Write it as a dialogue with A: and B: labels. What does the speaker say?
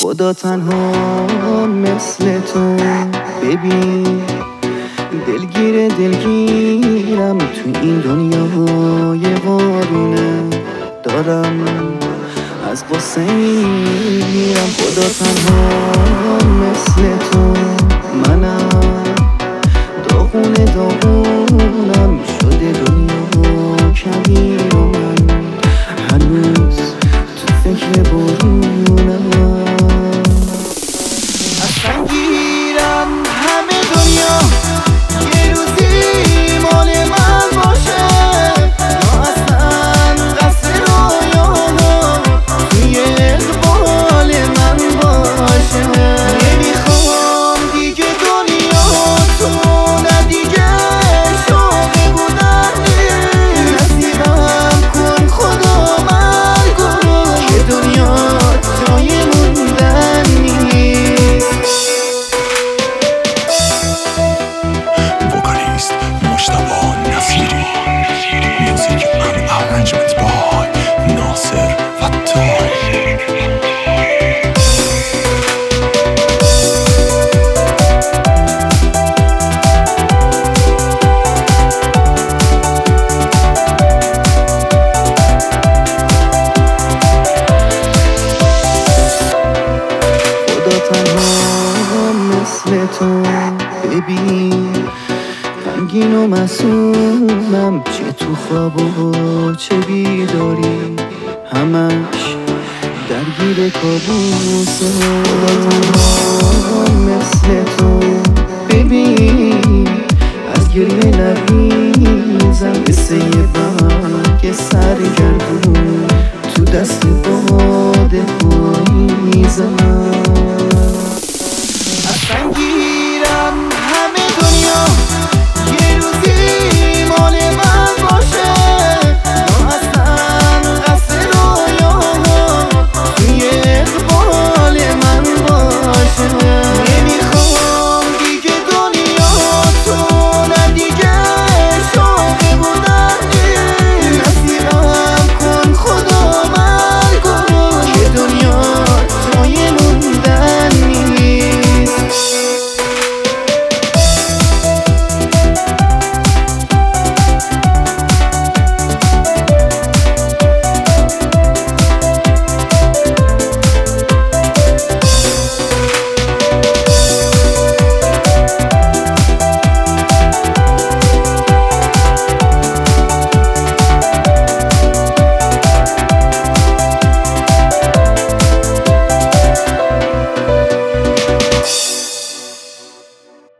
A: خدا تنها مثل تو ببین دلگیرم تو این دنیای وارونه دارم از قصه میرم خدا تنها مثل تو منم داغونم شده دنیا کبیر و من هنوز تو فکر برونم اصلا گیرم همه دنیا یه روزی مال من باشه یا اصلا قصر رویاها توی اقبال من باشه نمیخوام دیگه دنیا تو نه دیگه شوقی بودن نصیبم کن خدا من کن که دنیا جای موندن نیست
B: وکالیست مجتبی نصیری میوزیک and arrangement by ناصر فتاحی
A: خدا تنها مثل تو ببین غمگین و معصومم چه تو خواب و چه بیداری همش درگیر کابوسه خدا تنها مثل تو ببین از گریه لبریزم مثل یه برگ سرگردون تو دست باد پاییزم